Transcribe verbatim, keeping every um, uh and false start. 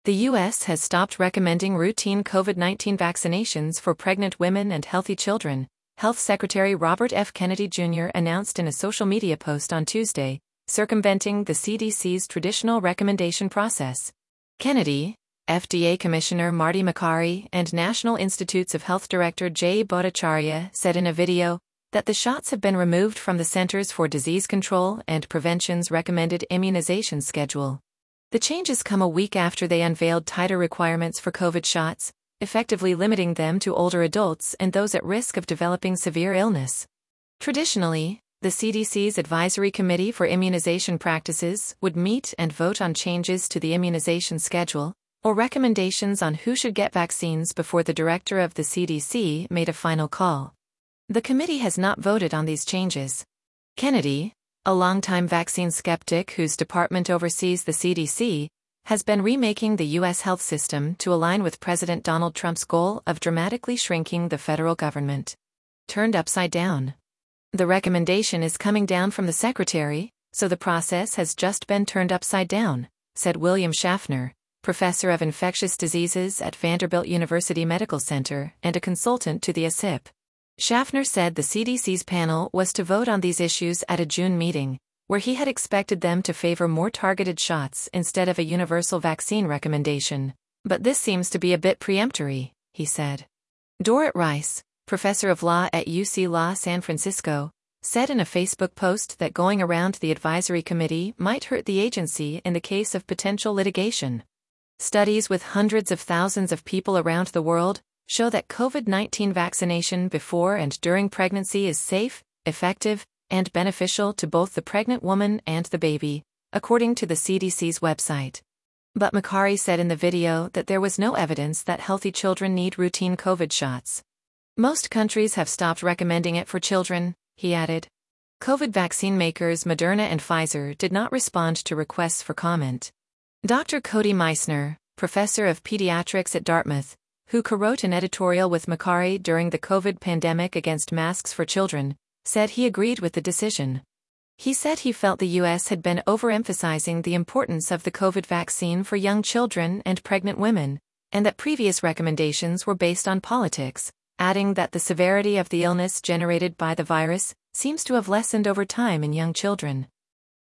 The U S has stopped recommending routine COVID nineteen vaccinations for pregnant women and healthy children, Health Secretary Robert F. Kennedy Junior announced in a social media post on Tuesday, circumventing the C D C's traditional recommendation process. Kennedy, F D A Commissioner Marty Makary, and National Institutes of Health Director Jay Bhattacharya said in a video that the shots have been removed from the Centers for Disease Control and Prevention's recommended immunization schedule. The changes come a week after they unveiled tighter requirements for COVID shots, effectively limiting them to older adults and those at risk of developing severe illness. Traditionally, the C D C's Advisory Committee for Immunization Practices would meet and vote on changes to the immunization schedule, or recommendations on who should get vaccines before the director of the C D C made a final call. The committee has not voted on these changes. Kennedy, a longtime vaccine skeptic whose department oversees the C D C, has been remaking the U S health system to align with President Donald Trump's goal of dramatically shrinking the federal government. Turned upside down. The recommendation is coming down from the secretary, so the process has just been turned upside down, said William Schaffner, professor of infectious diseases at Vanderbilt University Medical Center and a consultant to the A C I P. Schaffner said the C D C's panel was to vote on these issues at a June meeting, where he had expected them to favor more targeted shots instead of a universal vaccine recommendation, but this seems to be a bit preemptory, he said. Dorit Rice, professor of law at U C Law San Francisco, said in a Facebook post that going around the advisory committee might hurt the agency in the case of potential litigation. Studies with hundreds of thousands of people around the world show that COVID nineteen vaccination before and during pregnancy is safe, effective, and beneficial to both the pregnant woman and the baby, according to the C D C's website. But Makary said in the video that there was no evidence that healthy children need routine COVID shots. Most countries have stopped recommending it for children, he added. COVID vaccine makers Moderna and Pfizer did not respond to requests for comment. Doctor Cody Meissner, professor of pediatrics at Dartmouth, who co-wrote an editorial with Makary during the COVID pandemic against masks for children, said he agreed with the decision. He said he felt the U S had been overemphasizing the importance of the COVID vaccine for young children and pregnant women, and that previous recommendations were based on politics, adding that the severity of the illness generated by the virus seems to have lessened over time in young children.